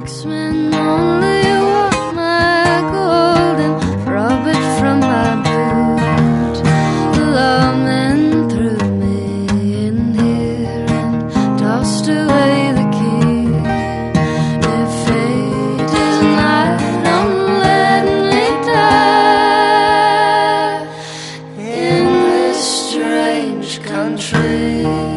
Axemen only want my gold and rob it from my boot. The lawmen threw me in here and tossed away the key. If fate is not, don't let me die in this strange country.